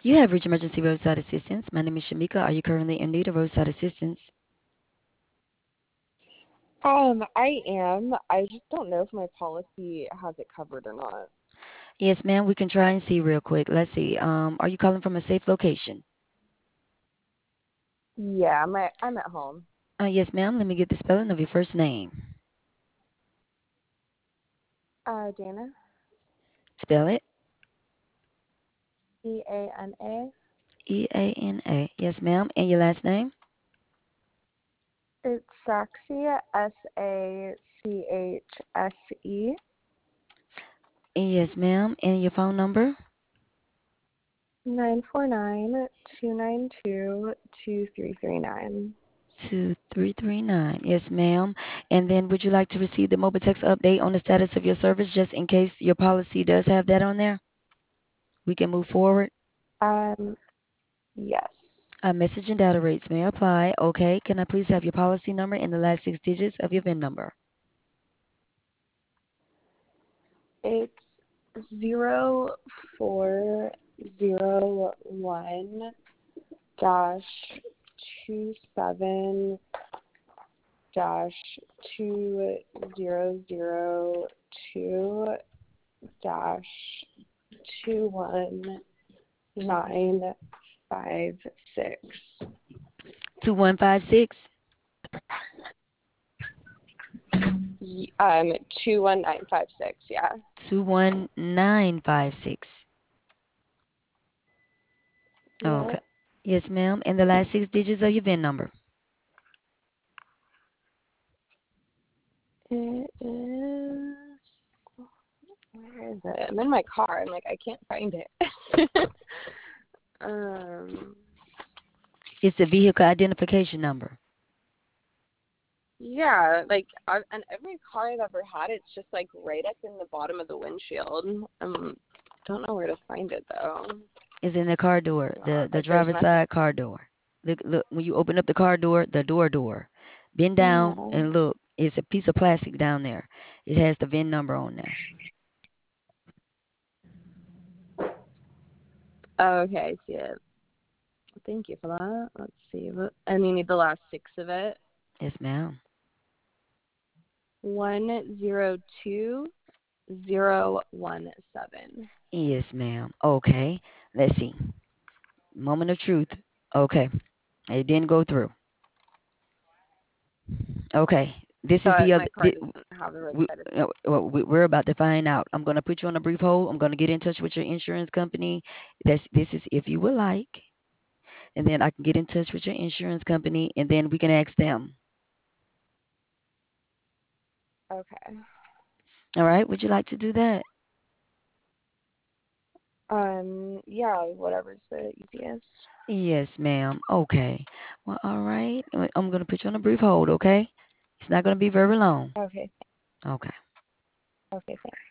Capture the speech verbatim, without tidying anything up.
You have reached emergency roadside assistance. My name is Shamika. Are you currently in need of roadside assistance? Um, I am. I just don't know if my policy has it covered or not. Yes, ma'am. We can try and see real quick. Let's see. Um, are you calling from a safe location? Yeah, I'm at, I'm at home. Uh, yes, ma'am. Let me get the spelling of your first name. Uh, Dana, Spell it. D A N A. E A N A. Yes, ma'am. And your last name? It's Saxie, S A C H S E. Yes, ma'am. And your phone number? Nine four nine two nine two two three three nine. Two three three nine. Yes, ma'am. And then would you like to receive the mobile text update on the status of your service just in case your policy does have that on there? We can move forward. Um, yes. Uh, message and data rates may apply. Okay. Can I please have your policy number and the last six digits of your V I N number? It's zero four zero one dash two seven dash two zero zero two dash two one nine five six. two one five six? Um, two one nine five six. Yeah. two one nine five six. Yeah. Okay. Yes, ma'am. And the last six digits of your V I N number. It is. Where is it? I'm in my car. I'm like, I can't find it. um. It's the vehicle identification number. Yeah, like I, and every car I've ever had, it's just like right up in the bottom of the windshield. Um, don't know where to find it though. It's in the car door, Uh, the, the like there's driver's nothing. side car door. Look, look, when you open up the car door, the door door. Bend down No. and look. It's a piece of plastic down there. It has the V I N number on there. Oh, okay, I see it. Thank you for that. Let's see. What- And you need the last six of it. Yes, ma'am. One zero two zero one seven. Yes, ma'am. Okay. Let's see. Moment of truth. Okay. It didn't go through. Okay. This is So the my other. car Thi- doesn't have the we, roadside uh, assistance. well, we- we're about to find out. I'm going to put you on a brief hold. I'm going to get in touch with your insurance company. That's this is if you would like, and then I can get in touch with your insurance company, and then we can ask them. Okay. All right? Would you like to do that? Um. Yeah. Whatever's the easiest. Yes, ma'am. Okay. Well, all right. I'm going to put you on a brief hold. Okay? It's not going to be very long. Okay. Okay. Okay. Thanks.